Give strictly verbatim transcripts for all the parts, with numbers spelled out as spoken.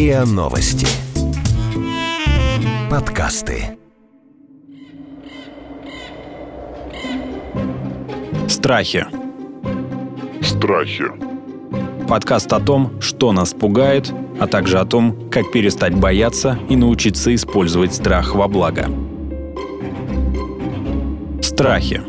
РИА Новости. Подкасты. Страхи. Страхи. Подкаст о том, что нас пугает, а также о том, как перестать бояться и научиться использовать страх во благо. Страхи.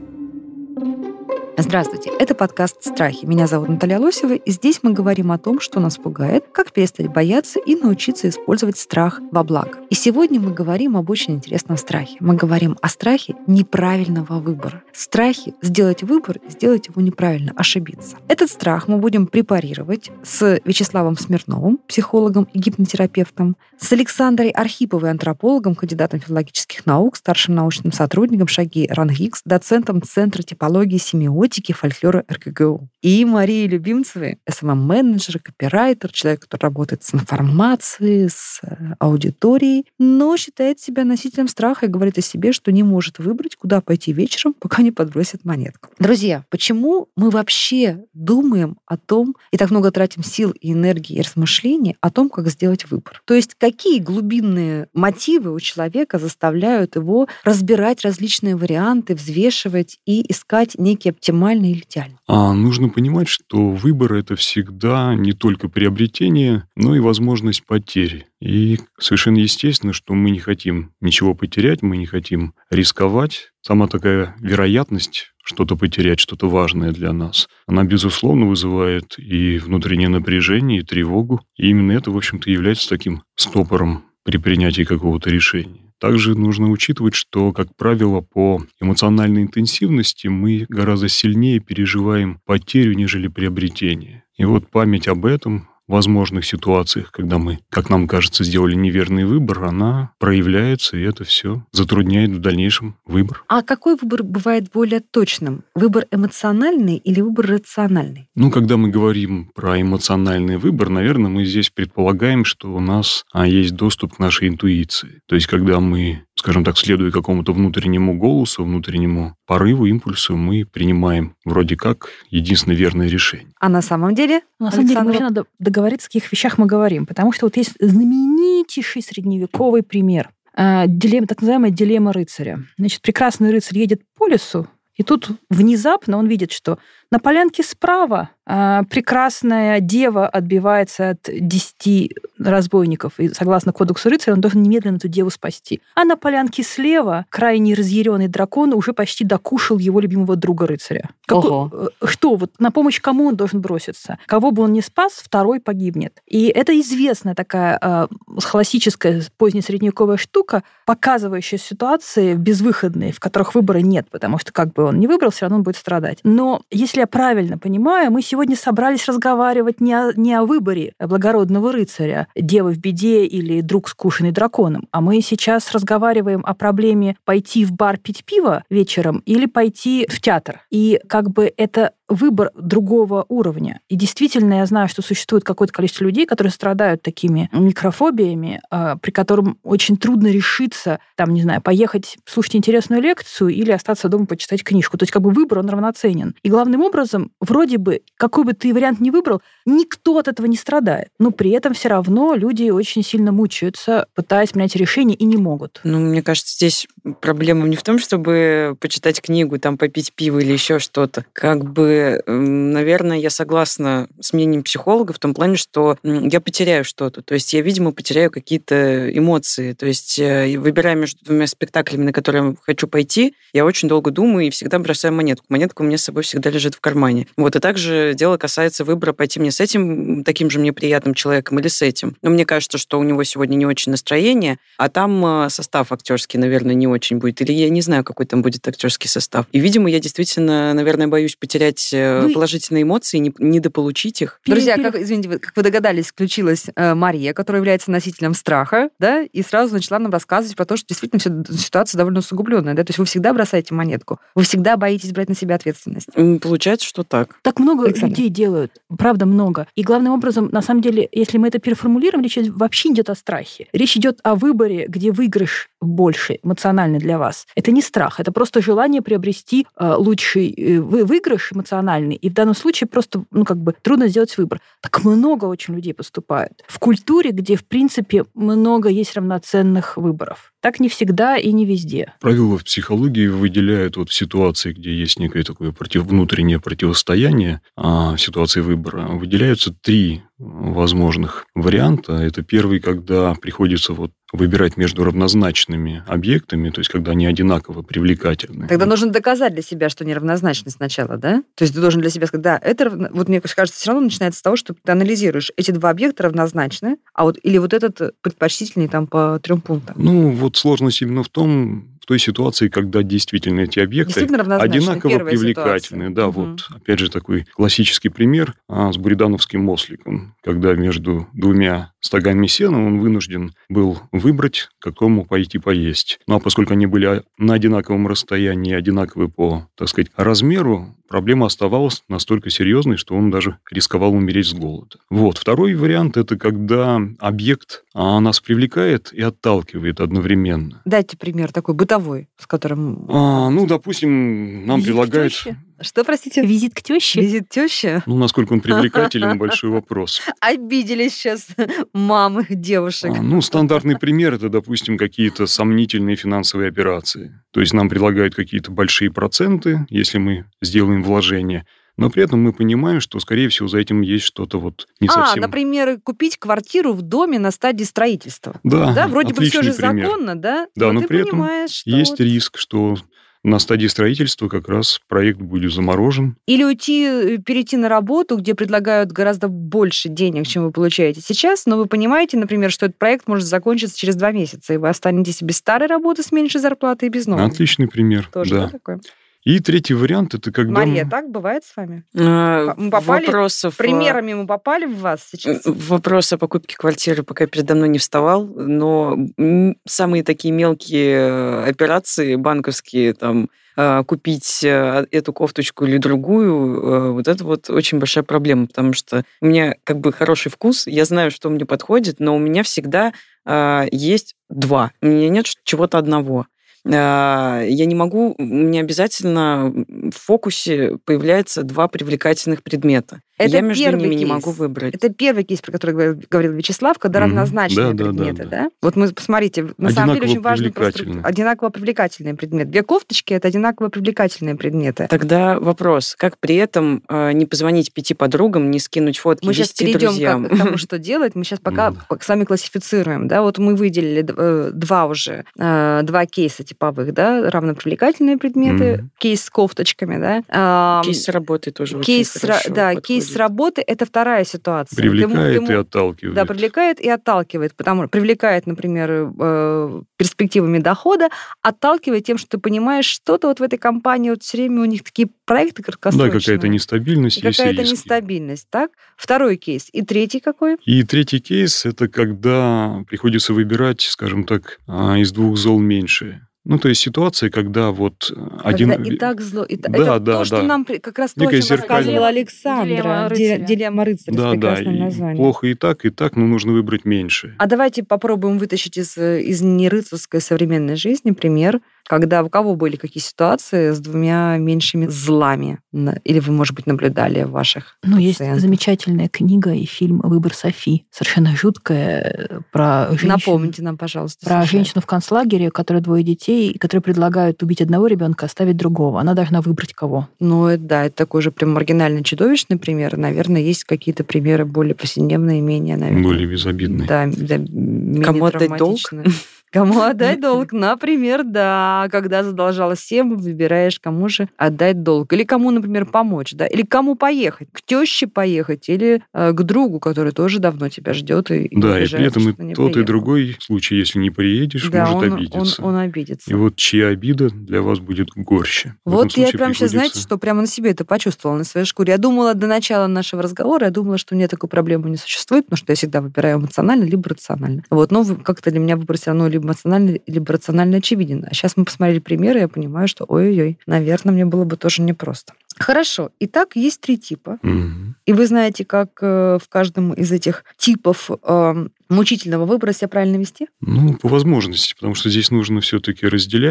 Здравствуйте, это подкаст «Страхи». Меня зовут Наталья Лосева, и здесь мы говорим о том, что нас пугает, как перестать бояться и научиться использовать страх во благо. И сегодня мы говорим об очень интересном страхе. Мы говорим о страхе неправильного выбора. Страхе сделать выбор, сделать его неправильно, ошибиться. Этот страх мы будем препарировать с Вячеславом Смирновым, психологом и гипнотерапевтом, с Александрой Архиповой, антропологом, кандидатом филологических наук, старшим научным сотрудником Шаги РАНХИКС, доцентом Центра типологии семиотики фольклора эр ка гэ у. И Марией Любимцевой, эс эм эм-менеджер, копирайтер, человек, который работает с информацией, с аудиторией, но считает себя носителем страха и говорит о себе, что не может выбрать, куда пойти вечером, пока не подбросит монетку. Друзья, почему мы вообще думаем о том, и так много тратим сил и энергии и размышлений о том, как сделать выбор? То есть какие глубинные мотивы у человека заставляют его разбирать различные варианты, взвешивать и искать некий оптимальный или идеальный? А нужно понимать, что выбор — это всегда не только приобретение, но и возможность потери. И совершенно естественно, что мы не хотим ничего потерять, мы не хотим рисковать. Сама такая вероятность что-то потерять, что-то важное для нас, она, безусловно, вызывает и внутреннее напряжение, и тревогу. И именно это, в общем-то, является таким стопором при принятии какого-то решения. Также нужно учитывать, что, как правило, по эмоциональной интенсивности мы гораздо сильнее переживаем потерю, нежели приобретение. И вот память об этом, в возможных ситуациях, когда мы, как нам кажется, сделали неверный выбор, она проявляется, и это все затрудняет в дальнейшем выбор. А какой выбор бывает более точным? Выбор эмоциональный или выбор рациональный? Ну, когда мы говорим про эмоциональный выбор, наверное, мы здесь предполагаем, что у нас а, есть доступ к нашей интуиции. То есть, когда мы, скажем так, следуя какому-то внутреннему голосу, внутреннему порыву, импульсу, мы принимаем вроде как единственное верное решение. А на самом деле? На самом деле, вообще надо договориться, о каких вещах мы говорим. Потому что вот есть знаменитейший средневековый пример. Дилемма, так называемая дилемма рыцаря. Значит, прекрасный рыцарь едет по лесу, и тут внезапно он видит, что на полянке справа а, прекрасная дева отбивается от десяти разбойников. И согласно кодексу рыцаря, он должен немедленно эту деву спасти. А на полянке слева крайне разъяренный дракон уже почти докушал его любимого друга рыцаря. Какой, что? Вот на помощь кому он должен броситься? Кого бы он ни спас, второй погибнет. И это известная такая а, классическая позднесредневековая штука, показывающая ситуации безвыходные, в которых выбора нет, потому что как бы он ни выбрал, все равно он будет страдать. Но если я правильно понимаю, мы сегодня собрались разговаривать не о, не о выборе благородного рыцаря, девы в беде или друг скушенный драконом, а мы сейчас разговариваем о проблеме пойти в бар пить пиво вечером или пойти в театр. И как бы это выбор другого уровня. И действительно, я знаю, что существует какое-то количество людей, которые страдают такими микрофобиями, при котором очень трудно решиться, там, не знаю, поехать слушать интересную лекцию или остаться дома почитать книжку. То есть как бы выбор, он равноценен. И главным образом, вроде бы, какой бы ты вариант ни выбрал, никто от этого не страдает. Но при этом все равно люди очень сильно мучаются, пытаясь принять решение, и не могут. Ну, мне кажется, здесь проблема не в том, чтобы почитать книгу, там, попить пиво или еще что-то. Как бы, наверное, я согласна с мнением психолога в том плане, что я потеряю что-то. То есть я, видимо, потеряю какие-то эмоции. То есть выбирая между двумя спектаклями, на которые я хочу пойти, я очень долго думаю и всегда бросаю монетку. Монетка у меня с собой всегда лежит в кармане. Вот, и также дело касается выбора, пойти мне с этим, таким же мне приятным человеком или с этим. Но мне кажется, что у него сегодня не очень настроение, а там состав актерский, наверное, не очень будет. Или я не знаю, какой там будет актерский состав. И, видимо, я действительно, наверное, боюсь потерять Вы... положительные эмоции, не, недополучить их. Друзья, как, извините, вы, как вы догадались, включилась э, Мария, которая является носителем страха, да, и сразу начала нам рассказывать про то, что действительно вся ситуация довольно усугубленная, да, то есть вы всегда бросаете монетку, вы всегда боитесь брать на себя ответственность. Получается, что так. Так много Александр. людей делают, правда, много. И главным образом, на самом деле, если мы это переформулируем, речь вообще не идет о страхе. Речь идет о выборе, где выигрыш больше эмоциональный для вас. Это не страх, это просто желание приобрести э, лучший э, выигрыш эмоциональный эмоциональный. И в данном случае просто, ну, как бы трудно сделать выбор. Так много очень людей поступают. В культуре, где, в принципе, много есть равноценных выборов. Так не всегда и не везде. Правила в психологии выделяют вот в ситуации, где есть некое такое против, внутреннее противостояние, а в ситуации выбора выделяются три возможных варианта. Это первый, когда приходится вот выбирать между равнозначными объектами, то есть когда они одинаково привлекательны. Тогда нужно доказать для себя, что они равнозначны сначала, да? То есть ты должен для себя сказать, да, это равно... Вот мне кажется, все равно начинается с того, что ты анализируешь, эти два объекта равнозначны, а вот или вот этот предпочтительный там по трем пунктам. Ну, вот сложность именно в том, в той ситуации, когда действительно эти объекты одинаково привлекательны. Да, угу. Вот, опять же, такой классический пример а, с буридановским осликом, когда между двумя стогами сена он вынужден был выбрать, какому пойти поесть. Ну, а поскольку они были на одинаковом расстоянии, одинаковы по, так сказать, размеру, проблема оставалась настолько серьезной, что он даже рисковал умереть с голода. Вот. Второй вариант – это когда объект а, нас привлекает и отталкивает одновременно. Дайте пример такой бытовой, с которым... А, ну, допустим, нам Визит предлагают... к тёще? Что, простите? Визит к тёще? Визит тещи? Ну, насколько он привлекателен, большой вопрос. Обиделись сейчас мамы девушек. А, ну, стандартный пример – это, допустим, какие-то сомнительные финансовые операции. То есть нам предлагают какие-то большие проценты, если мы сделаем вложение, но при этом мы понимаем, что, скорее всего, за этим есть что-то вот не а, совсем... А, например, купить квартиру в доме на стадии строительства. Да, да вроде бы все же пример. законно, да? Да, но, но но ты при понимаешь, этом что есть вот... риск, что на стадии строительства как раз проект будет заморожен. Или уйти, перейти на работу, где предлагают гораздо больше денег, чем вы получаете сейчас, но вы понимаете, например, что этот проект может закончиться через два месяца, и вы останетесь без старой работы с меньшей зарплатой и без новой. Отличный пример. Тоже да. такое. И третий вариант – это когда... Мария, мы... так бывает с вами? А, мы попали... Вопросов... Примерами мы попали в вас сейчас? Вопрос о покупке квартиры пока передо мной не вставал, но самые такие мелкие операции банковские, там, купить эту кофточку или другую, вот это вот очень большая проблема, потому что у меня как бы хороший вкус, я знаю, что мне подходит, но у меня всегда есть два, у меня нет чего-то одного. Я не могу, у меня обязательно в фокусе появляется два привлекательных предмета. Это я между ними кейс. не могу выбрать. Это первый кейс, про который говорил Вячеслав, когда mm-hmm. равнозначные да, предметы, да, да, да? Вот мы, посмотрите, на одинаково самом деле очень важно просто привлекательные. одинаково привлекательные предметы. Две кофточки – это одинаково привлекательные предметы. Тогда вопрос, как при этом э, не позвонить пяти подругам, не скинуть фотки мы сейчас десяти друзьям? Мы сейчас перейдем к тому, что делать. Мы сейчас пока mm-hmm. с вами классифицируем. Да? Вот мы выделили два уже, два кейса типовых, да, равнопривлекательные предметы, mm-hmm. кейс с кофточками, да. Кейс с работы тоже кейс очень хорошо Да, подходит. кейс с работы – это вторая ситуация. Привлекает ты, ты, и отталкивает. Да, привлекает и отталкивает. Потому, привлекает, например, перспективами дохода, отталкивает тем, что ты понимаешь, что-то вот в этой компании вот все время у них такие проекты краткосрочные. Да, какая-то нестабильность, и какая-то нестабильность, так? Второй кейс. И третий какой? И третий кейс – это когда приходится выбирать, скажем так, из двух зол меньшее. Ну, то есть ситуация, когда вот когда один... и так зло, и да, это да, то, что да. нам как раз то, Некая о чем рассказывала Александра. Дилемма рыцаря. Дилемма рыцаря да, с прекрасным да, названием. Плохо и так, и так, но нужно выбрать меньше. А давайте попробуем вытащить из, из нерыцарской современной жизни пример, когда у кого были какие ситуации с двумя меньшими злами? Или вы, может быть, наблюдали в ваших Ну, пациентах? есть замечательная книга и фильм «Выбор Софи». Совершенно жуткая про женщину. Напомните нам, пожалуйста. Про совершенно. женщину в концлагере, у которой двое детей, которые предлагают убить одного ребенка, оставить другого. Она должна выбрать кого. Ну, это, да, это такой же прям маргинальный, чудовищный пример. Наверное, есть какие-то примеры более повседневные, менее, наверное. Более безобидные. Да, да менее Кому отдать долг? Кому отдать долг? Например, да. Когда задолжала всем, выбираешь, кому же отдать долг. Или кому, например, помочь, да. Или кому поехать. К теще поехать. Или э, к другу, который тоже давно тебя ждет. И, да, и и при этом и тот, приехал. и другой случай, если не приедешь, да, может он, обидеться. Он, он обидится. И вот чья обида для вас будет горще. Вот я прям сейчас, знаете, что прямо на себе это почувствовала, на своей шкуре. Я думала до начала нашего разговора, я думала, что у меня такой проблемы не существует, потому что я всегда выбираю эмоционально, либо рационально. Вот, но как-то для меня выбор все равно либо эмоционально, либо рационально очевиден. А сейчас мы посмотрели примеры, и я понимаю, что ой-ой-ой, наверное, мне было бы тоже непросто. Хорошо. Итак, есть три типа. Mm-hmm. И вы знаете, как э, в каждом из этих типов э, мучительного выбора себя правильно вести? Ну, по возможности, потому что здесь нужно все-таки разделять,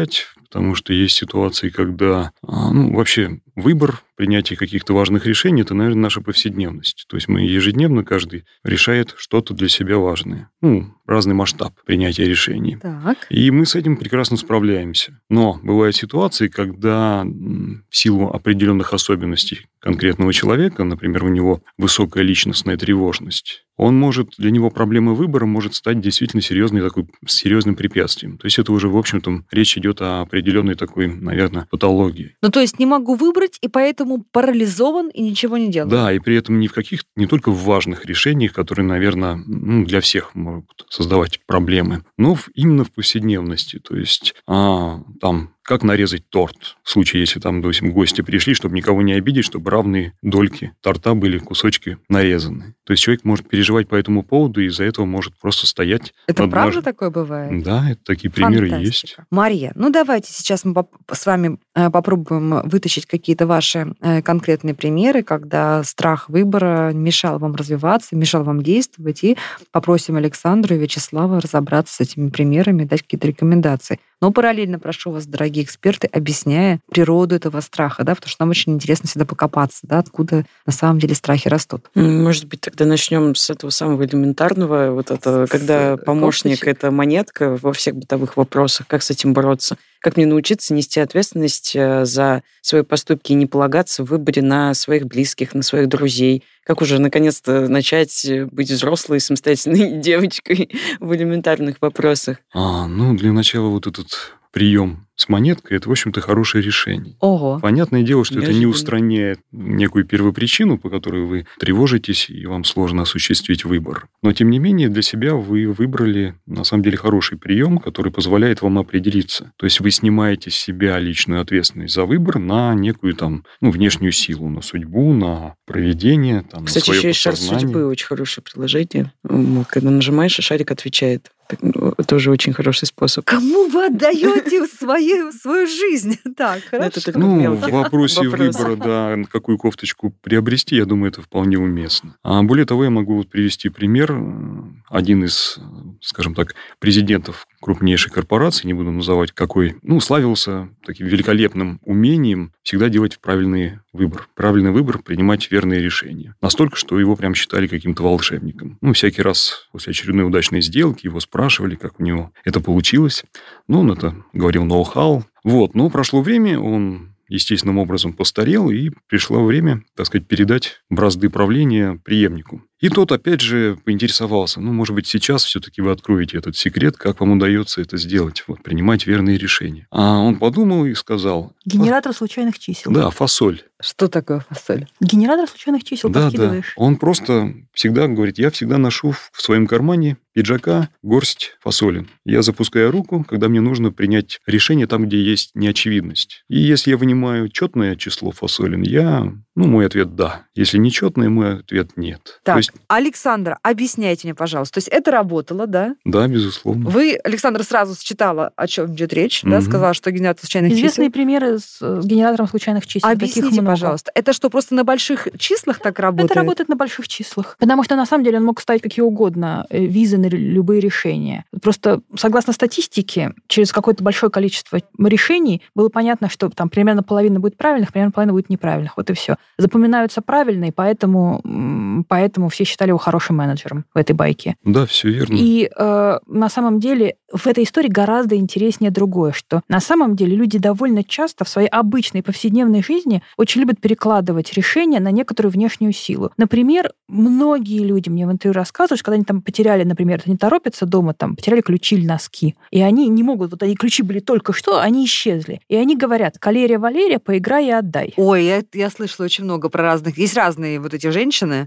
потому что есть ситуации, когда, ну, вообще выбор, принятие каких-то важных решений – это, наверное, наша повседневность. То есть мы ежедневно, каждый решает что-то для себя важное. Ну, разный масштаб принятия решений. Так. И мы с этим прекрасно справляемся. Но бывают ситуации, когда в силу определенных особенностей конкретного человека, например, у него высокая личностная тревожность, он может, для него проблема выбора может стать действительно серьезной, такой, серьезным препятствием. То есть это уже, в общем-то, речь идет о определенной такой, наверное, патологии. Ну, то есть не могу выбрать, и поэтому парализован и ничего не делаю. Да, и при этом не в каких, не только в важных решениях, которые, наверное, ну, для всех могут создавать проблемы, но в, именно в повседневности. То есть а, там... Как нарезать торт? В случае, если там, допустим, гости пришли, чтобы никого не обидеть, чтобы равные дольки торта были, кусочки нарезаны. То есть человек может переживать по этому поводу, и из-за этого может просто стоять. Это над правда нож... такое бывает? Да, это такие примеры Фантастика. есть. Мария, ну давайте сейчас мы с вами попробуем вытащить какие-то ваши конкретные примеры, когда страх выбора мешал вам развиваться, мешал вам действовать, и попросим Александру и Вячеслава разобраться с этими примерами, дать какие-то рекомендации. Но параллельно прошу вас, дорогие эксперты, объясняя природу этого страха, да, потому что нам очень интересно всегда покопаться, да, откуда на самом деле страхи растут. Может быть, тогда начнем с этого самого элементарного, вот это, когда помощник — это монетка во всех бытовых вопросах, как с этим бороться, как мне научиться нести ответственность за свои поступки и не полагаться в выборе на своих близких, на своих друзей, как уже наконец-то начать быть взрослой, самостоятельной девочкой в элементарных вопросах. А, ну, для начала вот этот прием с монеткой – это, в общем-то, хорошее решение. Ого. Понятное дело, что Неожиданно. Это не устраняет некую первопричину, по которой вы тревожитесь, и вам сложно осуществить выбор. Но, тем не менее, для себя вы выбрали, на самом деле, хороший прием, который позволяет вам определиться. То есть вы снимаете с себя личную ответственность за выбор на некую там, ну, внешнюю силу, на судьбу, на провидение, там, Кстати, на свое еще есть шар подсознание. судьбы, очень хорошее приложение. Когда нажимаешь, и шарик отвечает. Тоже очень хороший способ. Кому вы отдаете свою, свою жизнь? Так, хорошо. Это только Ну, мелкий в вопросе вопрос. выбора, да, какую кофточку приобрести, я думаю, это вполне уместно. А более того, я могу вот привести пример. Один из, скажем так, президентов крупнейшей корпорации, не буду называть какой, ну, славился таким великолепным умением всегда делать правильный выбор. Правильный выбор, принимать верные решения. Настолько, что его прям считали каким-то волшебником. Ну, всякий раз после очередной удачной сделки его спрашивали, как у него это получилось. Ну, он это говорил ноу-хау. Вот, но прошло время, он естественным образом постарел, и пришло время, так сказать, передать бразды правления преемнику. И тот, опять же, поинтересовался, ну, может быть, сейчас все-таки вы откроете этот секрет, как вам удается это сделать, вот, принимать верные решения. А он подумал и сказал... Генератор случайных чисел. Да, фасоль. Что такое фасоль? Генератор случайных чисел Да, да. подкидываешь. Он просто всегда говорит, я всегда ношу в своем кармане пиджака горсть фасоли. Я запускаю руку, когда мне нужно принять решение там, где есть неочевидность. И если я вынимаю четное число фасолин, я... Ну, мой ответ – да. Если нечетное, мой ответ – нет. Так, То есть, Александра, объясняйте мне, пожалуйста. То есть это работало, да? да, безусловно. Вы, Александра, сразу считала, о чем идет речь, да, Мгм. сказала, что генератор случайных Известные чисел. примеры с э, генератором случайных чисел. Объясните, Таких много. пожалуйста, это что, просто на больших числах так работает? Это работает на больших числах. Потому что, на самом деле, он мог ставить какие угодно э, визы на любые решения. Просто, согласно статистике, через какое-то большое количество решений было понятно, что там примерно половина будет правильных, примерно половина будет неправильных. Вот и все. Запоминаются правильные, поэтому, м, поэтому все считали его хорошим менеджером в этой байке. Да, все верно. И э, на самом деле в этой истории гораздо интереснее другое, что на самом деле люди довольно часто в своей обычной повседневной жизни очень любят перекладывать решения на некоторую внешнюю силу. Например, многие люди мне в интервью рассказывают, что когда они там потеряли, например, они торопятся дома, там, потеряли ключи или носки, и они не могут, вот они ключи были только что, они исчезли. И они говорят, Калерия Валерия, поиграй и отдай. Ой, я, я слышала очень много про разных... Есть разные вот эти женщины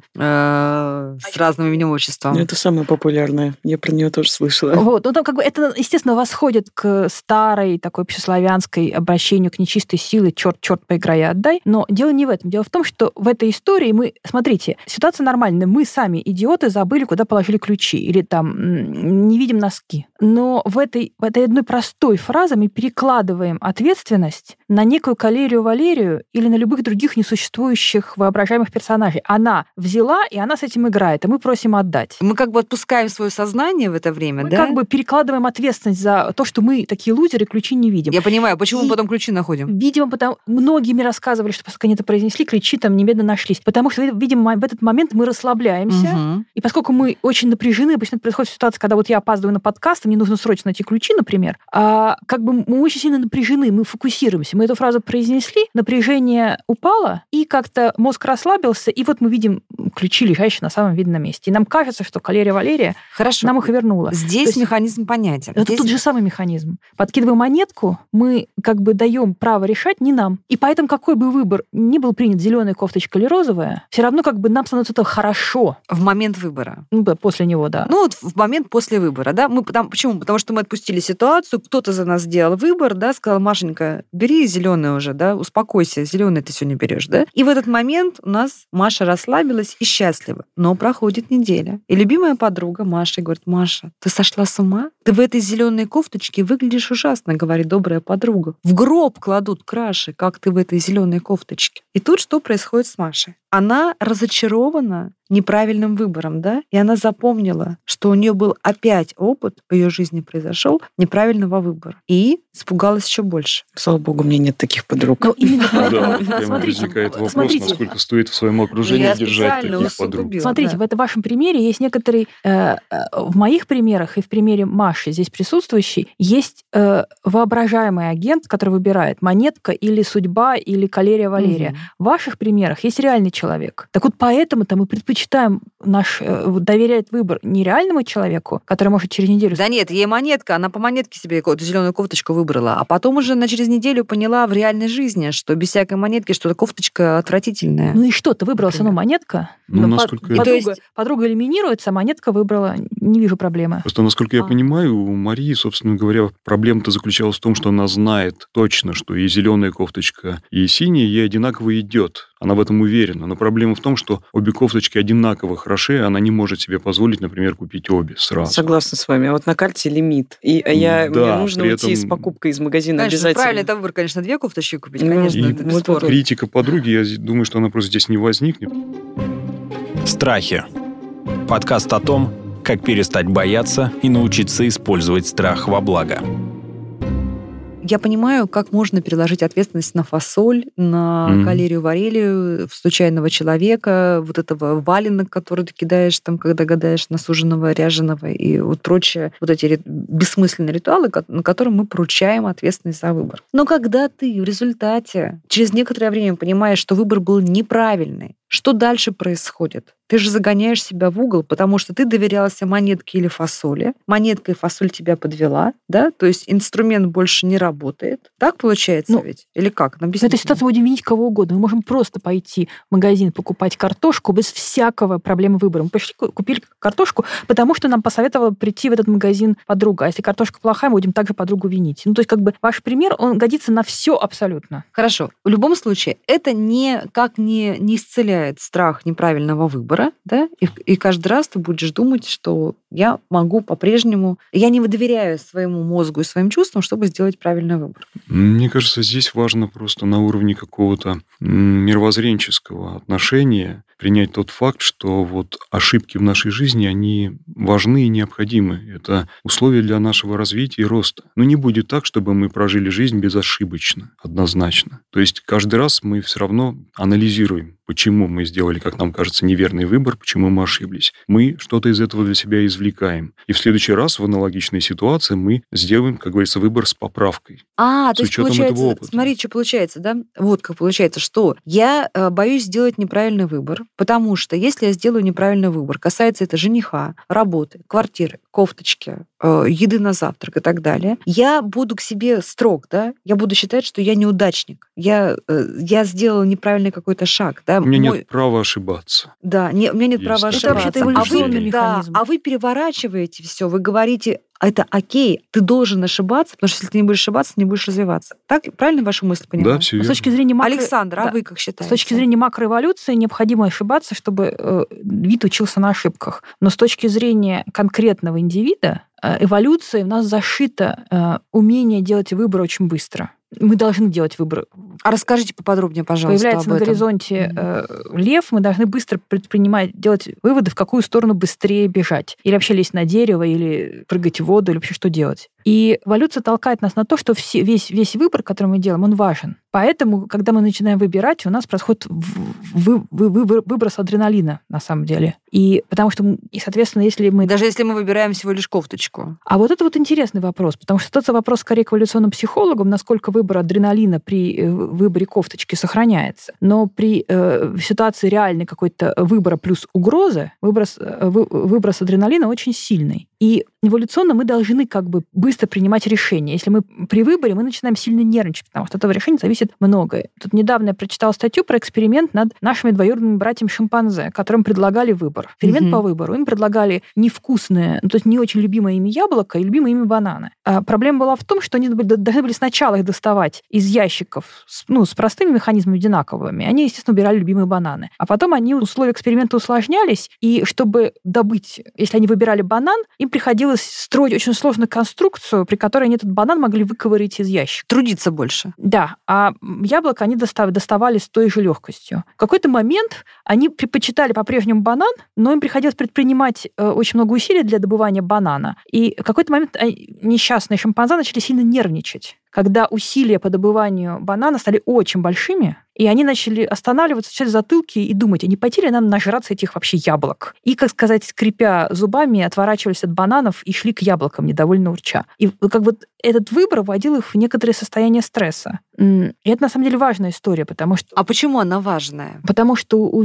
э, с разным именем отчеством. Это самое популярное. Я про нее тоже слышала. Вот, ну там как бы это, естественно, восходит к старой такой общеславянской обращению к нечистой силе «черт, черт, поиграй и отдай», но Но дело не в этом. Дело в том, что в этой истории мы... Смотрите, ситуация нормальная. Мы сами, идиоты, забыли, куда положили ключи. Или там не видим носки. Но в этой, в этой одной простой фразе мы перекладываем ответственность на некую Калерию Валерию или на любых других несуществующих воображаемых персонажей. Она взяла, и она с этим играет, и мы просим отдать. Мы как бы отпускаем свое сознание в это время, мы да? как бы перекладываем ответственность за то, что мы такие лузеры, ключи не видим. Я понимаю, почему и, мы потом ключи находим. Видимо, потому... Многие мне рассказывали, что поскольку они это произнесли, ключи там немедленно нашлись. Потому что, видимо, в этот момент мы расслабляемся. Угу. И поскольку мы очень напряжены, обычно происходит ситуация, когда вот я опаздываю на подкаст, и мне нужно срочно найти ключи, например, а как бы мы очень сильно напряжены, мы фокусируемся. Мы эту фразу произнесли, напряжение упало, и как-то мозг расслабился, и вот мы видим ключи, лежащие на самом видном месте. И нам кажется, что Калерия Валерия Хорошо. нам их вернула. Здесь есть, механизм понятен. Это Здесь... тот же самый механизм. Подкидывая монетку, мы как бы даем право решать не нам. И поэтому какой бы выбор ни был принят, зеленая кофточка или розовая, все равно как бы нам становится это хорошо. В момент выбора. Ну, после него, да. Ну, вот в момент после выбора, да. Мы, потому, почему? Потому что мы отпустили ситуацию, кто-то за нас сделал выбор, да, сказал: Машенька, бери зеленый уже, да, успокойся, зеленый ты сегодня берешь, да. И в этот момент у нас Маша расслабилась и счастлива. Но проходит неделя. И любимая подруга Маша говорит: Маша, ты сошла с ума? Ты в этой зеленой кофточке выглядишь ужасно, говорит добрая подруга. В гроб кладут краши, как ты в этой зеленой кофточке. И тут что происходит с Машей? Она разочарована неправильным выбором, да, и она запомнила, что у нее был опять опыт в ее жизни произошел неправильного выбора, и испугалась еще больше. Слава богу, у меня нет таких подруг. Да, прямо возникает вопрос, насколько стоит в своем окружении держать таких подруг. Смотрите, в этом вашем примере есть некоторые, в моих примерах и в примере Маши здесь присутствующей, есть воображаемый агент, который выбирает монетка или судьба или Калерия Валерия. В ваших примерах есть реальный человек. Так вот поэтому-то мы предпочитаем Читаем наш, доверяет выбор не реальному человеку, который может через неделю... Да нет, ей монетка, она по монетке себе какую-то зеленую кофточку выбрала, а потом уже на через неделю поняла в реальной жизни, что без всякой монетки что-то кофточка отвратительная. Ну и что, ты выбрала все равно монетка? Ну, насколько... Подруга, есть... подруга элиминируется, а монетка выбрала. Не вижу проблемы. Просто, насколько я а. понимаю, у Марии, собственно говоря, проблема-то заключалась в том, что она знает точно, что и зеленая кофточка, и синяя ей одинаково идет. Она в этом уверена. Но проблема в том, что обе кофточки одинаково хороши, она не может себе позволить, например, купить обе сразу. Согласна с вами. А вот на карте лимит. И я, да, мне нужно уйти этом... с покупкой из магазина, конечно, обязательно. Правильно, это выбор, конечно, две кофточки купить, конечно. И это бесспорно. Критика подруги, я думаю, что она просто здесь не возникнет. Страхи. Подкаст о том, как перестать бояться и научиться использовать страх во благо. Я понимаю, как можно переложить ответственность на фасоль, на mm-hmm. Калерию Валерию, случайного человека, вот этого валенок, который ты кидаешь, там, когда гадаешь на суженого, ряженого и вот прочее, вот эти бессмысленные ритуалы, на которых мы поручаем ответственность за выбор. Но когда ты в результате через некоторое время понимаешь, что выбор был неправильный, что дальше происходит? Ты же загоняешь себя в угол, потому что ты доверялся монетке или фасоли. Монетка и фасоль тебя подвела, да? То есть инструмент больше не работает. Так получается ну, ведь? Или как? В этой ситуации мы будем винить кого угодно. Мы можем просто пойти в магазин покупать картошку без всякого проблемы выбора. Мы пошли, купили картошку, потому что нам посоветовала прийти в этот магазин подруга. А если картошка плохая, мы будем также подругу винить. Ну, то есть, как бы, ваш пример, он годится на все абсолютно. Хорошо. В любом случае, это никак не, не исцеляет страх неправильного выбора, да, и, и каждый раз ты будешь думать, что я могу по-прежнему, я не доверяю своему мозгу и своим чувствам, чтобы сделать правильный выбор. Мне кажется, здесь важно просто на уровне какого-то мировоззренческого отношения принять тот факт, что вот ошибки в нашей жизни, они важны и необходимы. Это условия для нашего развития и роста. Но не будет так, чтобы мы прожили жизнь безошибочно, однозначно. То есть каждый раз мы все равно анализируем, почему мы сделали, как нам кажется, неверный выбор, почему мы ошиблись. Мы что-то из этого для себя извлекаем. И в следующий раз в аналогичной ситуации мы сделаем, как говорится, выбор с поправкой. А, то есть получается, смотри, что получается, да? Вот как получается, что я боюсь сделать неправильный выбор, потому что если я сделаю неправильный выбор, касается это жениха, работы, квартиры, кофточки, еды на завтрак и так далее, я буду к себе строг, да? Я буду считать, что я неудачник. Я, я сделала неправильный какой-то шаг, да? Да, У меня мой... нет права ошибаться. Да, не, у меня нет Есть права такое. ошибаться. Это вообще-то эволюционный а вы, механизм. Да, а вы переворачиваете все, вы говорите, это окей, ты должен ошибаться, потому что если ты не будешь ошибаться, не будешь развиваться. Так, правильно вашу мысль понимаю? Да, все Но верно. с точки зрения макро... Александр, да. а вы как считаете? С точки зрения макроэволюции необходимо ошибаться, чтобы э, вид учился на ошибках. Но с точки зрения конкретного индивида, э, эволюция у нас зашита э, умение делать выбор очень быстро. Мы должны делать выбор. А расскажите поподробнее, пожалуйста, Появляется об на этом. горизонте э, лев, мы должны быстро предпринимать, делать выводы, в какую сторону быстрее бежать. Или вообще лезть на дерево, или прыгать в воду, или вообще что делать. И эволюция толкает нас на то, что все, весь, весь выбор, который мы делаем, он важен. Поэтому, когда мы начинаем выбирать, у нас происходит вы, вы, вы, выброс адреналина, на самом деле. И потому что, и, соответственно, если мы... Даже если мы выбираем всего лишь кофточку. А вот это вот интересный вопрос, потому что это вопрос скорее к эволюционным психологам, насколько выбор адреналина при выборе кофточки сохраняется. Но при э, ситуации реальной какой-то выбора плюс угрозы, выброс, вы, выброс адреналина очень сильный. И эволюционно мы должны как бы быстро принимать решения. Если мы при выборе, мы начинаем сильно нервничать, потому что от этого решения зависит многое. Тут недавно я прочитала статью про эксперимент над нашими двоюродными братьями-шимпанзе, которым предлагали выбор. Эксперимент mm-hmm. по выбору. Им предлагали невкусные, ну, то есть не очень любимое ими яблоко и любимые ими бананы. А проблема была в том, что они должны были сначала их доставать из ящиков с, ну, с простыми механизмами одинаковыми. Они, естественно, убирали любимые бананы. А потом они, условия эксперимента усложнялись, и чтобы добыть, если они выбирали банан, им приходилось строить очень сложную конструкцию, при которой они этот банан могли выковырять из ящика. Трудиться больше. Да, а яблоко они достав, доставали с той же легкостью. В какой-то момент они предпочитали по-прежнему банан, но им приходилось предпринимать э, очень много усилий для добывания банана. И в какой-то момент несчастные шимпанзе начали сильно нервничать, когда усилия по добыванию банана стали очень большими, и они начали останавливаться, через затылки и думать, а не пойти ли нам нажраться этих вообще яблок? И, как сказать, скрипя зубами, отворачивались от бананов и шли к яблокам, недовольно урча. И как бы этот выбор вводил их в некоторое состояние стресса. И это, на самом деле, важная история, потому что... А почему она важная? Потому что у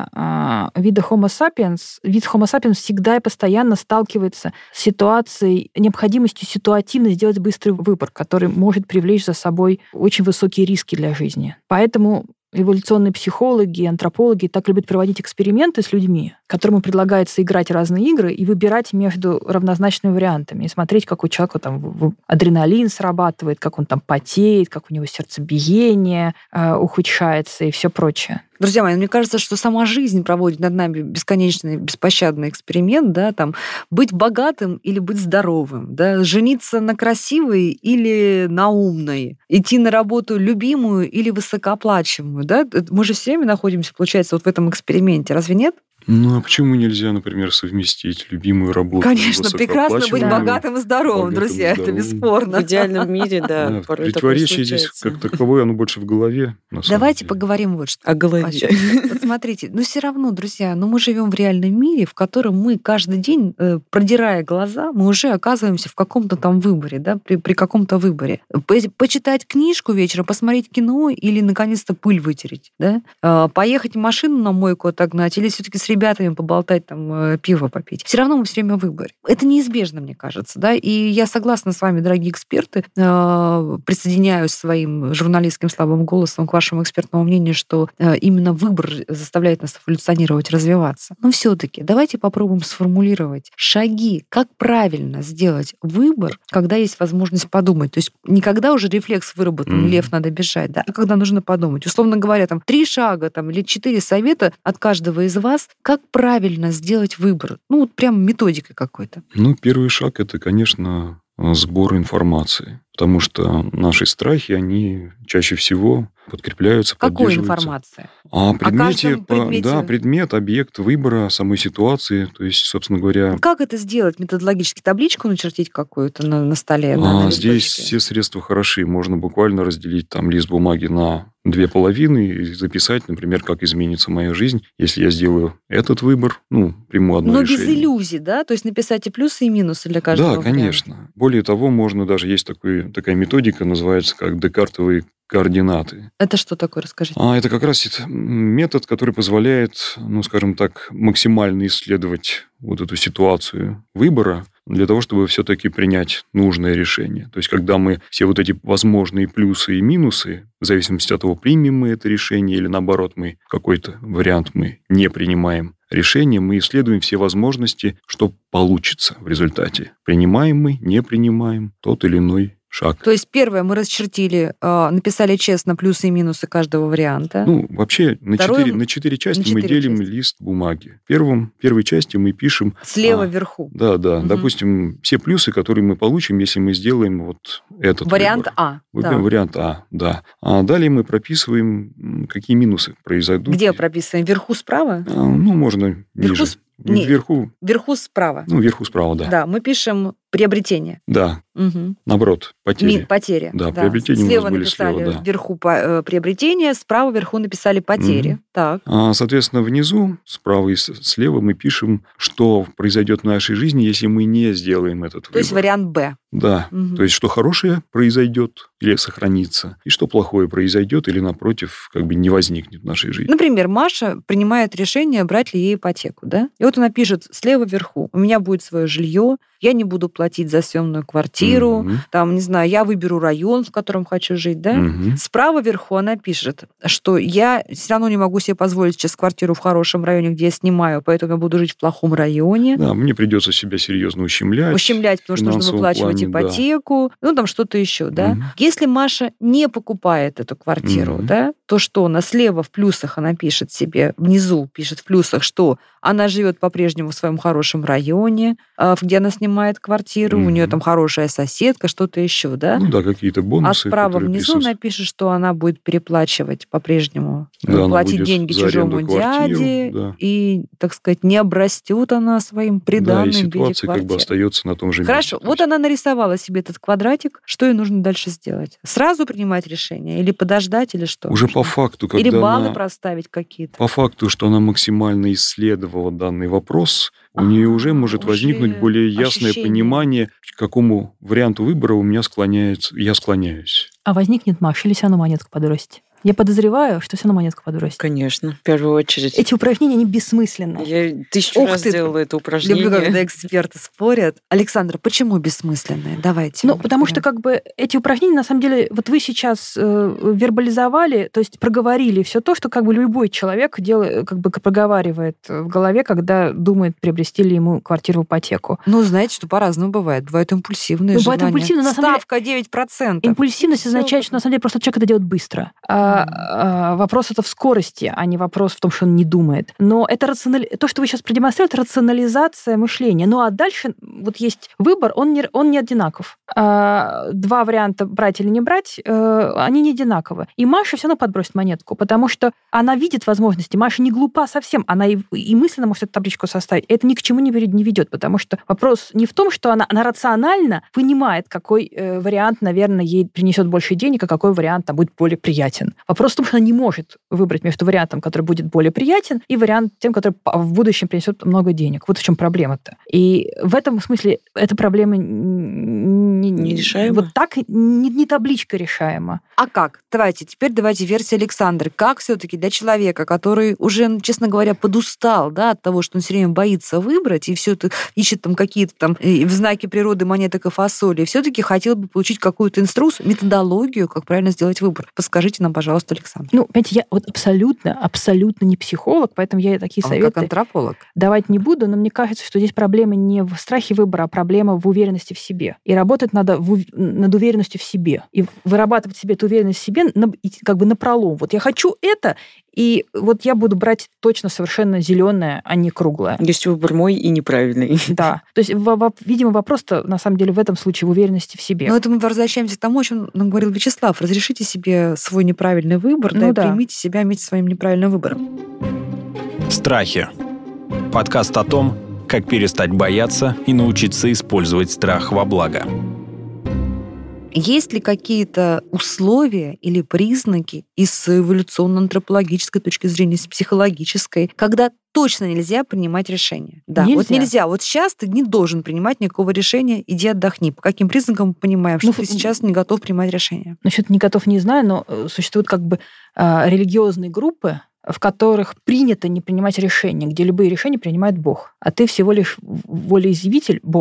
вида, вида Homo sapiens, вид Homo sapiens всегда и постоянно сталкивается с ситуацией, необходимостью ситуативно сделать быстрый выбор, который может привлечь за собой очень высокие риски для жизни. Поэтому эволюционные психологи, антропологи так любят проводить эксперименты с людьми, которым предлагается играть разные игры и выбирать между равнозначными вариантами, и смотреть, как у человека там адреналин срабатывает, как он там потеет, как у него сердцебиение э, ухудшается и все прочее. Друзья мои, мне кажется, что сама жизнь проводит над нами бесконечный, беспощадный эксперимент, да, там, быть богатым или быть здоровым, да, жениться на красивой или на умной, идти на работу любимую или высокооплачиваемую, да, мы же все время находимся, получается, вот в этом эксперименте, разве нет? Ну, а почему нельзя, например, совместить любимую работу? Конечно, прекрасно быть богатым и здоровым, богатым друзья, и здоровым. Это бесспорно. В идеальном мире, да. да Противоречие здесь как таковое, оно больше в голове. Давайте поговорим вот что. О голове. Вот смотрите, но все равно, друзья, ну мы живем в реальном мире, в котором мы каждый день, продирая глаза, мы уже оказываемся в каком-то там выборе, да, при, при каком-то выборе. Почитать книжку вечером, посмотреть кино или, наконец-то, пыль вытереть, да? Поехать машину на мойку отогнать или все-таки с ребятами поболтать, там, пиво попить. Все равно мы все время в выборе. Это неизбежно, мне кажется, да, и я согласна с вами, дорогие эксперты, присоединяюсь своим журналистским слабым голосом к вашему экспертному мнению, что именно выбор заставляет нас эволюционировать, развиваться. Но все-таки давайте попробуем сформулировать шаги, как правильно сделать выбор, когда есть возможность подумать. То есть не когда уже рефлекс выработан, mm-hmm. лев, надо бежать, да, а когда нужно подумать. Условно говоря, там три шага там, или четыре совета от каждого из вас, как правильно сделать выбор. Ну, вот прям методикой какой-то. Ну, первый шаг – это, конечно, сбор информации. Потому что наши страхи, они чаще всего подкрепляются, Какой поддерживаются. информация? О предмете, О предмете. Да, предмет, объект выбора самой ситуации. То есть, собственно говоря... Как это сделать? Методологически табличку начертить какую-то на, на столе? На, а, на здесь все средства хороши. Можно буквально разделить там лист бумаги на две половины и записать, например, как изменится моя жизнь, если я сделаю этот выбор, ну, приму одно Но решение. без иллюзий, да? То есть написать и плюсы, и минусы для каждого. Да, конечно. Варианта. Более того, можно даже, есть такой, такая методика, называется как декартовые координаты. Это что такое, расскажите? А это как раз метод, который позволяет, ну, скажем так, максимально исследовать вот эту ситуацию выбора для того, чтобы все-таки принять нужное решение. То есть, когда мы все вот эти возможные плюсы и минусы, в зависимости от того, примем мы это решение или, наоборот, мы какой-то вариант мы не принимаем решение, мы исследуем все возможности, что получится в результате. Принимаем мы, не принимаем тот или иной шаг. То есть первое мы расчертили, написали честно плюсы и минусы каждого варианта. Ну, вообще на, Второе, четыре, на четыре части на четыре мы делим части. лист бумаги. В первом, первой части мы пишем... Слева а, вверху. Да, да. Угу. Допустим, все плюсы, которые мы получим, если мы сделаем вот этот Вариант выбор. А. Выберем Да. вариант А, да. А далее мы прописываем, какие минусы произойдут. Где прописываем? Вверху справа? А, ну, можно Вверху ниже. с- не. Вверху, Вверху справа. ну, вверху справа, да. Да, мы пишем приобретение. Да, Угу. наоборот, потери. Ми- потери. Да, приобретения у нас Слева были написали слева, да. вверху по- э, приобретение, справа вверху написали потери. Мгм. Так. А, соответственно, внизу, справа и с- слева мы пишем, что произойдет в нашей жизни, если мы не сделаем этот выбор. То есть вариант Б. Да, Мгм. то есть что хорошее произойдет или сохранится, и что плохое произойдет или, напротив, как бы не возникнет в нашей жизни. Например, Маша принимает решение, брать ли ей ипотеку, да? И вот она пишет слева вверху: у меня будет свое жилье, я не буду платить за съемную квартиру, Мгм. там, не знаю, я выберу район, в котором хочу жить, да? Мгм. Справа вверху она пишет, что я все равно не могу себе позволить сейчас квартиру в хорошем районе, где я снимаю, поэтому я буду жить в плохом районе. Да, мне придется себя серьезно ущемлять. Ущемлять, потому что нужно финансовом выплачивать плане, да. ипотеку, ну там что-то еще, да. Мгм. Если Маша не покупает эту квартиру, Мгм. да, то что она слева в плюсах она пишет себе, внизу пишет в плюсах, что она живет по-прежнему в своем хорошем районе, а, где она снимает квартиру, у нее Мгм. там хорошая соседка, что-то еще, да. Ну да, какие-то А бонусы, справа которые внизу присутствуют. напишет, что она будет переплачивать по-прежнему, Да, она платить будет деньги за аренду чужому квартиру, дяде, да. и, так сказать, не обрастет она своим приданым Да, и в виде ситуация как бы квартиры. остается на том же Хорошо, месте. То вот есть она нарисовала себе этот квадратик, что ей нужно дальше сделать? Сразу принимать решение или подождать, или что? уже нужно? по факту, когда Или баллы она... проставить какие-то? По факту, что она максимально исследовала данный вопрос, у нее А, уже может уже возникнуть более ясное ощущение. понимание, к какому варианту выбора у меня склоняется, я склоняюсь. А возникнет, Маша, или все равно монетка подростит? Я подозреваю, что все равно монетка подростит. Конечно, в первую очередь. Эти упражнения, они бессмысленны. Я тысячу Ух раз ты, делала это Люблю, упражнение. когда эксперты спорят. Александра, почему бессмысленные? Давайте. Ну, потому что как бы эти упражнения, на самом деле, вот вы сейчас э, вербализовали, то есть проговорили все то, что как бы любой человек делает, как бы проговаривает в голове, когда думает, приобрести ли ему квартиру в ипотеку. Ну, знаете, что по-разному бывает. Бывают импульсивные Ну, бывает желания. импульсивно, на самом деле- Ставка девять процентов. Импульсивность Всё. означает, что на самом деле просто человек это делает быстро. А, а, вопрос это в скорости, а не вопрос в том, что он не думает. Но это рационали... то, что вы сейчас продемонстрировали, это рационализация мышления. Ну а дальше вот есть выбор, он не, он не одинаков. А, два варианта брать или не брать, э, они не одинаковы. И Маша все равно подбросит монетку, потому что она видит возможности. Маша не глупа совсем, она и, и мысленно может эту табличку составить. Это ни к чему не ведет, не ведет, потому что вопрос не в том, что она, она рационально понимает, какой э, вариант, наверное, ей принесет больше денег, а какой вариант там будет более приятен. Вопрос в том, что она не может выбрать между вариантом, который будет более приятен, и вариант тем, который в будущем принесет много денег. Вот в чем проблема-то. И в этом смысле эта проблема не, Нерешаема? Вот так не, не табличка решаема. А как? Давайте, теперь давайте версия Александры. Как все-таки для человека, который уже, ну, честно говоря, подустал, да, от того, что он все время боится выбрать и все это ищет там какие-то там э, в знаке природы монеток и фасоли, все-таки хотел бы получить какую-то инструкцию, методологию, как правильно сделать выбор. Подскажите нам, пожалуйста, Александр. Ну, понимаете, я вот абсолютно, абсолютно не психолог, поэтому я такие Он советы как антрополог. давать не буду, но мне кажется, что здесь проблема не в страхе выбора, а проблема в уверенности в себе. И работать надо в, ув- над уверенностью в себе. И вырабатывать себе эту уверенность в себе на, как бы напролом. Вот я хочу это, и вот я буду брать точно совершенно зеленое, а не круглое. Есть выбор мой и неправильный. Да. То есть, во- во- видимо, вопрос-то, на самом деле, в этом случае в уверенности в себе. Но это мы возвращаемся к тому, о чем нам говорил Вячеслав. Разрешите себе свой неправильный выбор, Ну да, и да. примите себя вместе со своим неправильным выбором. Страхи. Подкаст о том, как перестать бояться и научиться использовать страх во благо. Есть ли какие-то условия или признаки и с эволюционно-антропологической точки зрения, и с психологической, когда точно нельзя принимать решение? Да, Нельзя. вот нельзя. Вот сейчас ты не должен принимать никакого решения, иди отдохни. По каким признакам мы понимаем, что Ну, ты ф- сейчас не готов принимать решение? Насчет не готов, не знаю, но э, существуют как бы э, религиозные группы, в которых принято не принимать решения, где любые решения принимает Бог. А ты всего лишь волеизъявитель Бога.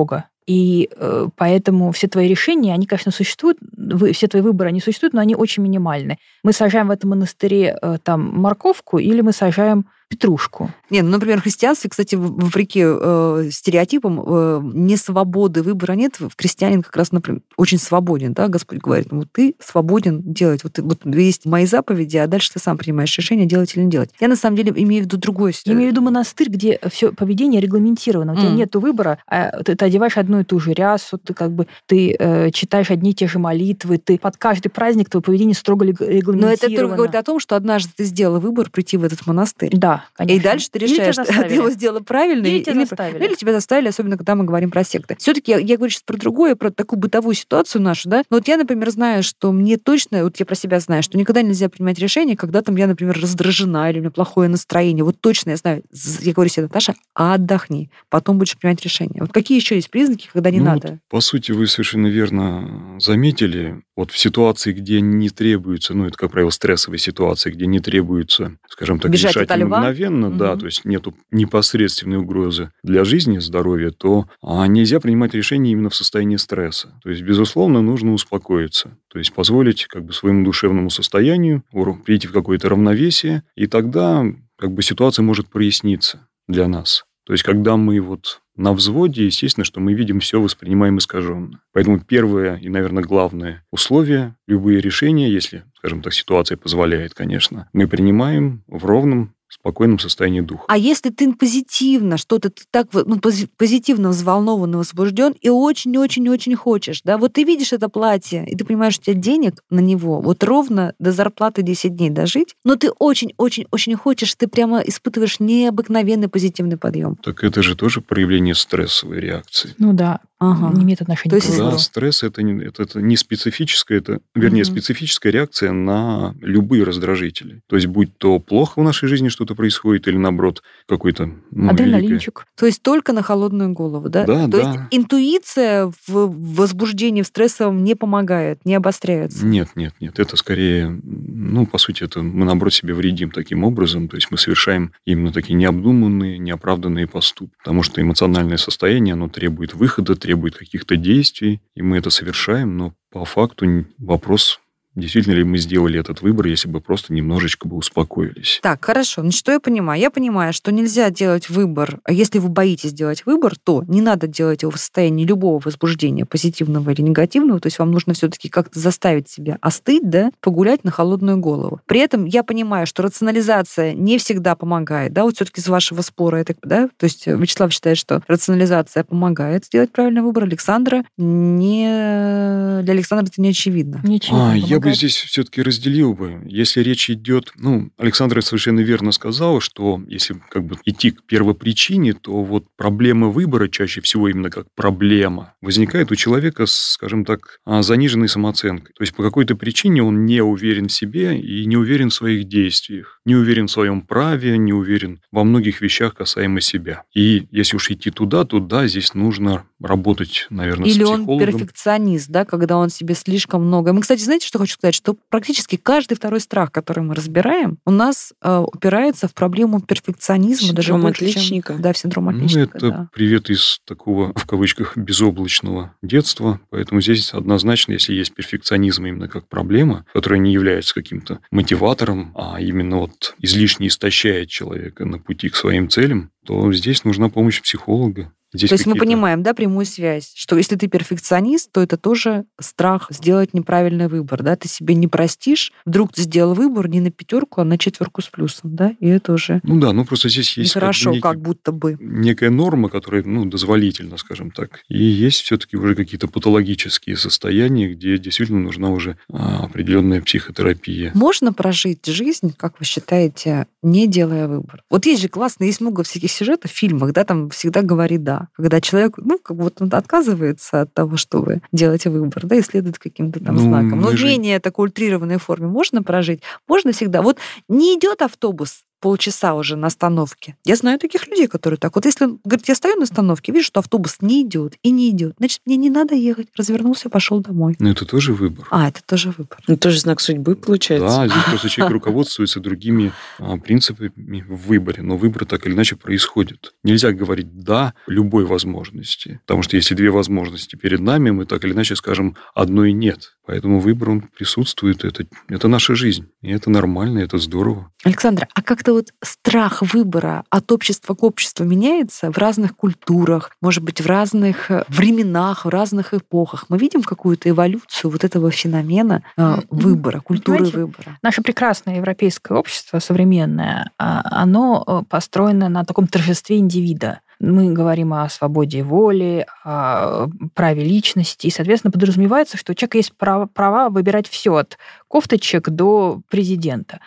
И э, поэтому все твои решения, они, конечно, существуют, вы, все твои выборы, они существуют, но они очень минимальны. Мы сажаем в этом монастыре э, там морковку или мы сажаем петрушку. Не, ну, например, в христианстве, кстати, вопреки э, стереотипам, э, не свободы выбора нет. Крестьянин как раз, например, очень свободен, да, Господь говорит, вот ты свободен делать, вот, вот есть мои заповеди, а дальше ты сам принимаешь решение, делать или не делать. Я, на самом деле, имею в виду другое. Я имею в виду монастырь, где все поведение регламентировано, у тебя mm. нет выбора, а ты, ты одеваешь одну и ту же рясу, ты как бы ты э, читаешь одни и те же молитвы, ты под каждый праздник твое поведение строго регламентировано. Но это только говорит о том, что однажды ты сделала выбор прийти в этот монастырь. Да, конечно. И дальше ты решаешь, ты его сделала правильно, или, или, тебя заставили. или тебя заставили, особенно когда мы говорим про секты. Все-таки я, я говорю сейчас про другое, про такую бытовую ситуацию нашу, да. Но вот я, например, знаю, что мне точно, вот я про себя знаю, что никогда нельзя принимать решение, когда там я, например, раздражена или у меня плохое настроение. Вот точно я знаю, я говорю себе, Наташа, отдохни, потом будешь принимать решение. Вот какие еще есть признаки, когда не ну, надо? Вот, по сути, вы совершенно верно заметили. Вот в ситуации, где не требуется, ну, это, как правило, стрессовые ситуации, где не требуется, скажем так, бежать решать мгновенно, угу. да, то есть нету непосредственной угрозы для жизни, здоровья, то а, нельзя принимать решения именно в состоянии стресса. То есть, безусловно, нужно успокоиться. То есть позволить как бы своему душевному состоянию прийти в какое-то равновесие, и тогда как бы ситуация может проясниться для нас. То есть, когда мы вот на взводе, естественно, что мы видим все, воспринимаем искаженно. Поэтому первое и, наверное, главное условие, любые решения, если, скажем так, ситуация позволяет, конечно, мы принимаем в ровном, спокойном состоянии духа. А если ты позитивно, что-то ты так ну, позитивно взволнован и возбужден, и очень-очень-очень хочешь, да, вот ты видишь это платье, и ты понимаешь, что у тебя денег на него вот ровно до зарплаты десять дней дожить, но ты очень-очень-очень хочешь, ты прямо испытываешь необыкновенный позитивный подъем. Так это же тоже проявление стрессовой реакции. Ну да. Ага. Не имеет отношения То к выбору. Да, стресс это не, это, это не специфическая, это, вернее, угу. специфическая реакция на любые раздражители. То есть, будь то плохо в нашей жизни что-то происходит, или наоборот, какой-то... Ну, адреналинчик. великое... То есть только на холодную голову, да? Да, То да. есть интуиция в возбуждении, в стрессовом не помогает, не обостряется? Нет, нет, нет. Это скорее, ну, по сути, это мы, наоборот, себе вредим таким образом. То есть мы совершаем именно такие необдуманные, неоправданные поступки. Потому что эмоциональное состояние, оно требует выхода, требует каких-то действий, и мы это совершаем, но по факту вопрос, действительно ли мы сделали этот выбор, если бы просто немножечко бы успокоились. Так, хорошо. Ну, что я понимаю? Я понимаю, что нельзя делать выбор. А если вы боитесь делать выбор, то не надо делать его в состоянии любого возбуждения, позитивного или негативного. То есть вам нужно все-таки как-то заставить себя остыть, да, погулять на холодную голову. При этом я понимаю, что рационализация не всегда помогает. Да, вот все-таки из вашего спора, это, да, то есть Вячеслав считает, что рационализация помогает сделать правильный выбор. Александра не... Для Александра это не очевидно. Не очевидно. А, я бы здесь все-таки разделил бы. Если речь идет... Ну, Александра совершенно верно сказала, что если как бы идти к первопричине, то вот проблема выбора чаще всего именно как проблема возникает у человека с, скажем так, заниженной самооценкой. То есть по какой-то причине он не уверен в себе и не уверен в своих действиях, не уверен в своем праве, не уверен во многих вещах касаемо себя. И если уж идти туда, то да, здесь нужно работать, наверное, Или с психологом. Или он перфекционист, да, когда он себе слишком много... Мы, кстати, знаете, что хочу сказать? Что практически каждый второй страх, который мы разбираем, у нас э, упирается в проблему перфекционизма. Синдром даже больше, отличника. Чем... Да, синдром Ну, отличника, это да. привет из такого, в кавычках, безоблачного детства. Поэтому здесь однозначно, если есть перфекционизм именно как проблема, которая не является каким-то мотиватором, а именно вот излишне истощает человека на пути к своим целям, то здесь нужна помощь психолога. Здесь То есть мы какие-то... понимаем, да, прямую связь, что если ты перфекционист, то это тоже страх сделать неправильный выбор, да, ты себе не простишь, вдруг ты сделал выбор не на пятерку, а на четверку с плюсом, да, и это уже Ну да, ну просто здесь есть нехорошо, как, бы как будто бы. некая норма, которая, ну, дозволительна, скажем так. И есть все-таки уже какие-то патологические состояния, где действительно нужна уже а, определенная психотерапия. Можно прожить жизнь, как вы считаете, не делая выбор? Вот есть же классно, есть много всяких сюжетов в фильмах, да, там всегда говорит «да». Когда человек, ну, как будто он отказывается от того, чтобы делать выбор, да, и следует каким-то там Ну, знакам. Но мы в же- менее такой ультрированной форме можно прожить? Можно всегда. Вот не идет автобус, полчаса уже на остановке. Я знаю таких людей, которые так. Вот если он говорит, я стою на остановке, вижу, что автобус не идет и не идет, значит, мне не надо ехать. Развернулся, пошел домой. Но это тоже выбор. А, это тоже выбор. Ну, тоже знак судьбы получается. Да, здесь просто человек руководствуется другими а, принципами в выборе, но выбор так или иначе происходит. Нельзя говорить «да» любой возможности, потому что если две возможности перед нами, мы так или иначе скажем «одной нет». Поэтому выбор, он присутствует, это, это наша жизнь, и это нормально, это здорово. Александра, а как-то вот страх выбора от общества к обществу меняется в разных культурах, может быть, в разных временах, в разных эпохах? Мы видим какую-то эволюцию вот этого феномена э, выбора, культуры Понимаете, выбора? Наше прекрасное европейское общество, современное, оно построено на таком торжестве индивида. Мы говорим о свободе воли, о праве личности, и, соответственно, подразумевается, что у человека есть право, права выбирать все от кофточек до президента.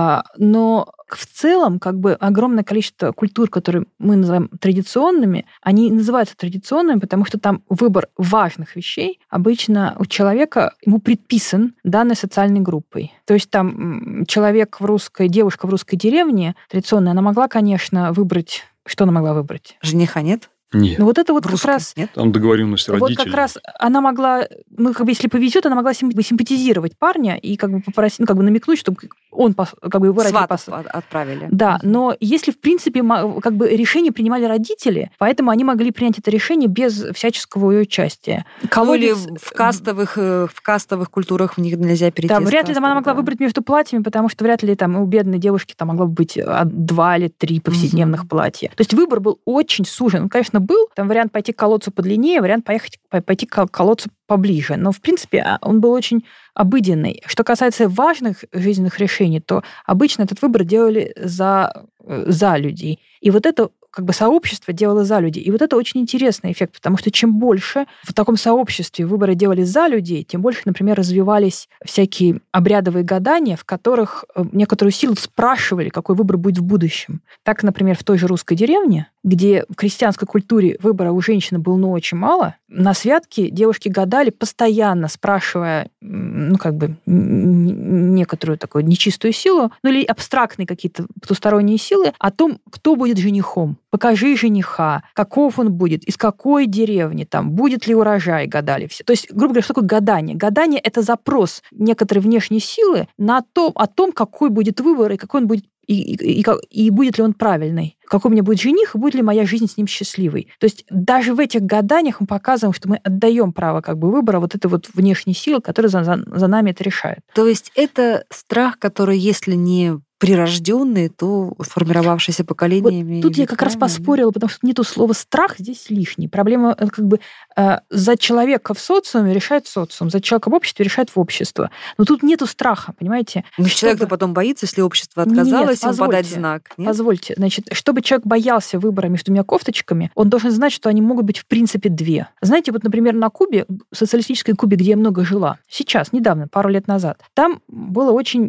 Но в целом, как бы огромное количество культур, которые мы называем традиционными, они называются традиционными, потому что там выбор важных вещей обычно у человека, ему предписан данной социальной группой. То есть там человек в русской, девушка в русской деревне традиционная, она могла, конечно, выбрать. Что она могла выбрать? Жениха нет? Нет. Ну вот это вот В как русском раз... нет? Там договоренность родителей. Вот как раз она могла, ну как бы если повезет, она могла симпатизировать парня и как бы попросить, ну как бы намекнуть, чтобы он как бы его родители Сватов отправили. Да, но если в принципе как бы решение принимали родители, поэтому они могли принять это решение без всяческого ее участия. Колодец... Ну, или в кастовых, в кастовых культурах в них нельзя перейти. Да, вряд ли кастов, там она могла да. выбрать между платьями, потому что вряд ли там у бедной девушки там могло быть два или три повседневных угу. платья. То есть выбор был очень сужен. Он, конечно, был. Там вариант пойти к колодцу подлиннее, вариант поехать, пойти к колодцу поближе. Но, в принципе, он был очень обыденный. Что касается важных жизненных решений, то обычно этот выбор делали за, за людей. И вот это как бы сообщество делало за людей. И вот это очень интересный эффект, потому что чем больше в таком сообществе выборы делали за людей, тем больше, например, развивались всякие обрядовые гадания, в которых некоторую силу спрашивали, какой выбор будет в будущем. Так, например, в той же русской деревне, где в крестьянской культуре выбора у женщины было ну, очень мало, на святке девушки гадали, постоянно спрашивая, ну, как бы, некоторую такую нечистую силу, ну, или абстрактные какие-то потусторонние силы о том, кто будет женихом. Покажи жениха, каков он будет, из какой деревни, там, будет ли урожай, гадали все. То есть, грубо говоря, что такое гадание? Гадание – это запрос некоторой внешней силы на то, о том, какой будет выбор и какой он будет И, и, и, и будет ли он правильный, какой у меня будет жених, и будет ли моя жизнь с ним счастливой. То есть даже в этих гаданиях мы показываем, что мы отдаем право как бы выбора вот этой вот внешней силы, которая за, за, за нами это решает. То есть это страх, который, если не прирожденный, то формировавшийся поколениями. Вот тут я как раз поспорила, потому что нету слова «страх» здесь лишний. Проблема как бы за человека в социуме решает социум, за человека в обществе решает в общество. Но тут нету страха, понимаете? Но чтобы... человек-то потом боится, если общество отказалось, Нет, ему подать знак. Нет? Позвольте. Значит, чтобы человек боялся выбора между двумя кофточками, он должен знать, что они могут быть в принципе две. Знаете, вот, например, на Кубе, в социалистической Кубе, где я много жила, сейчас, недавно, пару лет назад, там было очень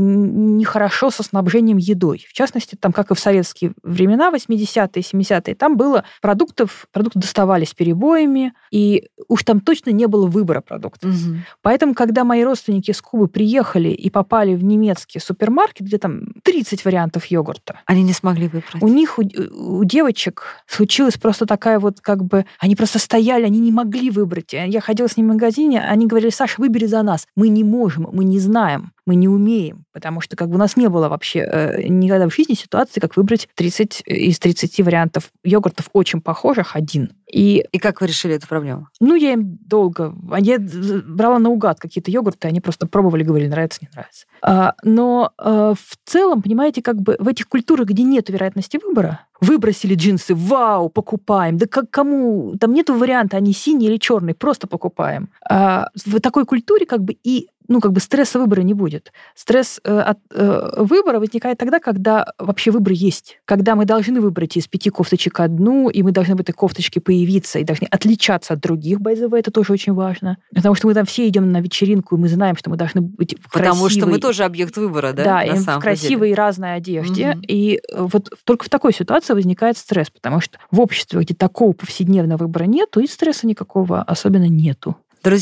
нехорошо со снабжением едой. В частности, там, как и в советские времена, восьмидесятые, семидесятые, там было продуктов, продукты доставались перебоями, и уж там точно не было выбора продуктов. Угу. Поэтому, когда мои родственники с Кубы приехали и попали в немецкий супермаркет, где там тридцать вариантов йогурта, они не смогли выбрать. У них, у, у девочек случилась просто такая вот как бы... Они просто стояли, они не могли выбрать. Я ходила с ними в магазине, они говорили: Саша, выбери за нас. Мы не можем, мы не знаем, мы не умеем, потому что как бы у нас не было вообще э, никогда в жизни ситуации, как выбрать тридцать из тридцати вариантов йогуртов очень похожих один. И, и как вы решили эту проблему? Ну, я им долго... Я брала наугад какие-то йогурты, они просто пробовали, говорили, нравится, не нравится. А, но а, в целом, понимаете, как бы в этих культурах, где нет вероятности выбора, выбросили джинсы, вау, покупаем. Да как кому? Там нету варианта, они синие или черные, просто покупаем. А в такой культуре как бы и ну, как бы стресса выбора не будет. Стресс э, от э, выбора возникает тогда, когда вообще выбор есть. Когда мы должны выбрать из пяти кофточек одну, и мы должны в этой кофточке появиться, и должны отличаться от других, by the way, это тоже очень важно. Потому что мы там все идем на вечеринку, и мы знаем, что мы должны быть в красивой... Потому что мы тоже объект выбора, да? Да, и в красивой и разной одежде. Угу. И вот только в такой ситуации возникает стресс, потому что в обществе, где такого повседневного выбора нету, и стресса никакого особенно нету. Друзья,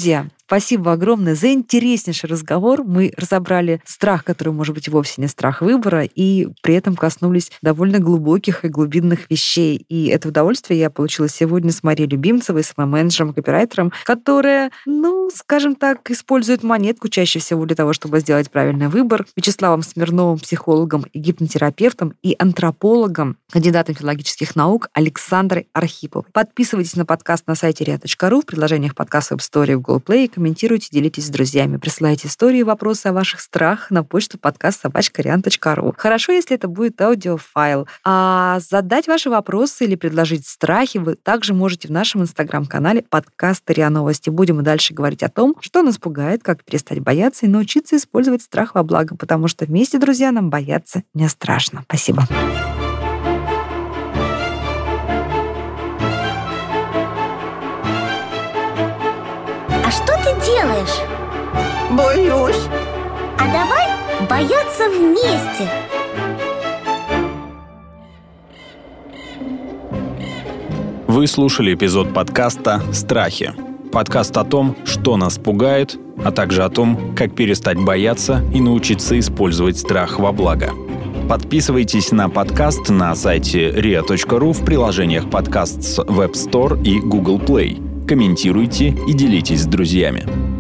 Спасибо огромное за интереснейший разговор. Мы разобрали страх, который может быть вовсе не страх выбора, и при этом коснулись довольно глубоких и глубинных вещей. И это удовольствие я получила сегодня с Марией Любимцевой, с моим менеджером, копирайтером, которая, ну, скажем так, использует монетку чаще всего для того, чтобы сделать правильный выбор, Вячеславом Смирновым, психологом и гипнотерапевтом, и антропологом, кандидатом филологических наук Александрой Архиповой. Подписывайтесь на подкаст на сайте риа точка ру, в приложениях подкаст Web Story в Google Play, комментируйте, делитесь с друзьями, присылайте истории и вопросы о ваших страхах на почту подкаст собака риан точка ру. Хорошо, если это будет аудиофайл. А задать ваши вопросы или предложить страхи вы также можете в нашем инстаграм-канале подкаста РИА Новости. Будем и дальше говорить о том, что нас пугает, как перестать бояться и научиться использовать страх во благо, потому что вместе, друзья, нам бояться не страшно. Спасибо. А что ты делаешь? Боюсь. А давай бояться вместе. Вы слушали эпизод подкаста «Страхи». Подкаст о том, что нас пугает, а также о том, как перестать бояться и научиться использовать страх во благо. Подписывайтесь на подкаст на сайте риа точка ру, в приложениях подкаст с Web Store и Google Play. Комментируйте и делитесь с друзьями.